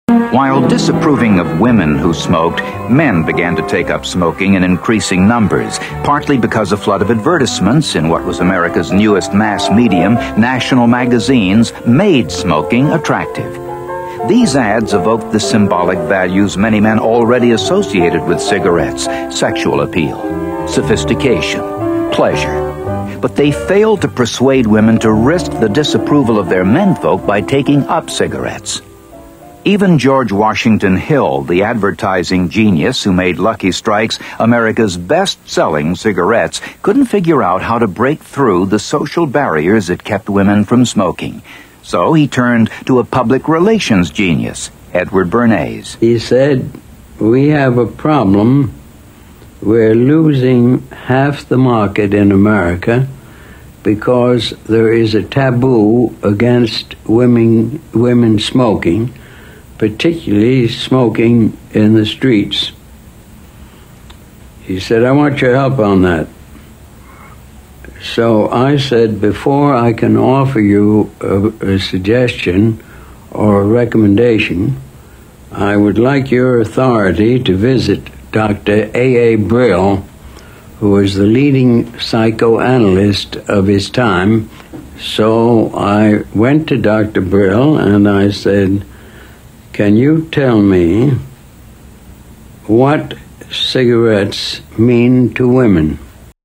While disapproving of women who smoked, men began to take up smoking in increasing numbers, partly because a flood of advertisements in what was America's newest mass medium, national magazines, made smoking attractive. These ads evoked the symbolic values many men already associated with cigarettes: sexual appeal, sophistication, pleasure. But they failed to persuade women to risk the disapproval of their menfolk by taking up cigarettes. Even George Washington Hill, the advertising genius who made Lucky Strikes America's best-selling cigarettes, couldn't figure out how to break through the social barriers that kept women from smoking. So he turned to a public relations genius, Edward Bernays. He said, "We have a problem. We're losing half the market in America because there is a taboo against women smoking, particularly smoking in the streets." He said, "I want your help on that." So I said, before I can offer you a suggestion or a recommendation, I would like your authority to visit Dr. A.A. Brill, who was the leading psychoanalyst of his time. So I went to Dr. Brill and I said, "Can you tell me what cigarettes mean to women?"